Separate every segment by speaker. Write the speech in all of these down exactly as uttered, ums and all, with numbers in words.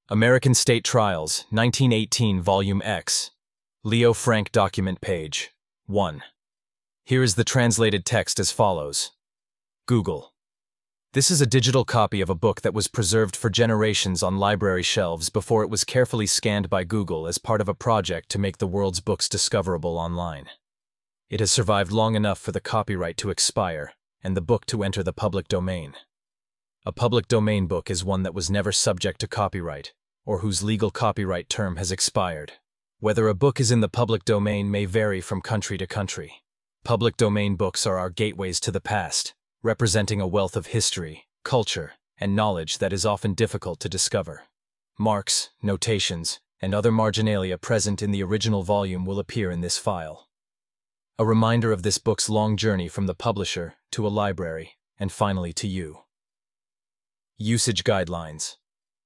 Speaker 1: American State Trials, nineteen eighteen, Volume X. Leo Frank Document Page. one. Here is the translated text as follows. Google. This is a digital copy of a book that was preserved for generations on library shelves before it was carefully scanned by Google as part of a project to make the world's books discoverable online. It has survived long enough for the copyright to expire and the book to enter the public domain. A public domain book is one that was never subject to copyright, or whose legal copyright term has expired. Whether a book is in the public domain may vary from country to country. Public domain books are our gateways to the past, representing a wealth of history, culture, and knowledge that is often difficult to discover. Marks, notations, and other marginalia present in the original volume will appear in this file. A reminder of this book's long journey from the publisher to a library, and finally to you. Usage Guidelines.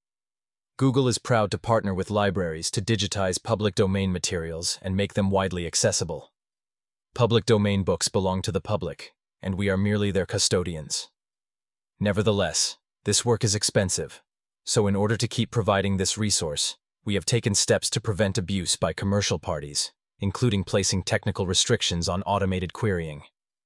Speaker 1: Google is proud to partner with libraries to digitize public domain materials and make them widely accessible. Public domain books belong to the public, and we are merely their custodians. Nevertheless, this work is expensive, so in order to keep providing this resource, we have taken steps to prevent abuse by commercial parties, including placing technical restrictions on automated querying.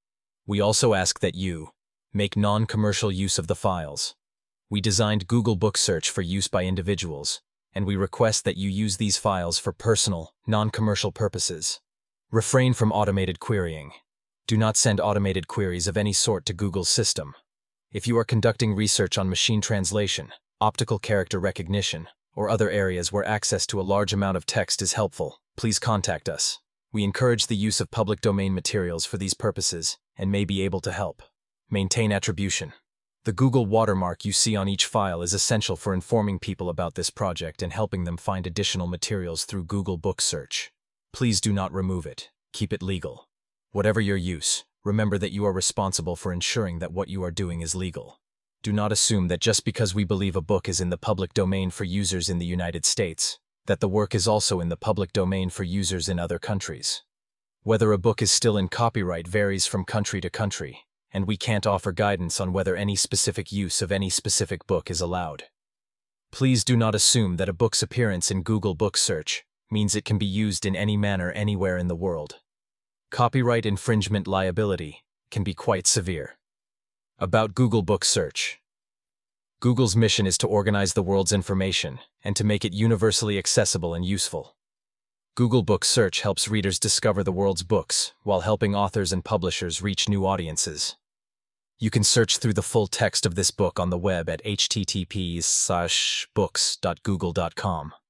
Speaker 1: We also ask that you make non-commercial use of the files. We designed Google Book Search for use by individuals, and we request that you use these files for personal, non-commercial purposes. Refrain from automated querying. Do not send automated queries of any sort to Google's system. If you are conducting research on machine translation, optical character recognition, or other areas where access to a large amount of text is helpful, please contact us. We encourage the use of public domain materials for these purposes and may be able to help. Maintain attribution. The Google watermark you see on each file is essential for informing people about this project and helping them find additional materials through Google Book Search. Please do not remove it. Keep it legal. Whatever your use, remember that you are responsible for ensuring that what you are doing is legal. Do not assume that just because we believe a book is in the public domain for users in the United States, that the work is also in the public domain for users in other countries. Whether a book is still in copyright varies from country to country, and we can't offer guidance on whether any specific use of any specific book is allowed. Please do not assume that a book's appearance in Google Book Search means it can be used in any manner anywhere in the world. Copyright infringement liability can be quite severe. About Google Book Search. Google's mission is to organize the world's information and to make it universally accessible and useful. Google Book Search helps readers discover the world's books while helping authors and publishers reach new audiences. You can search through the full text of this book on the web at h t t p slash books dot google dot com.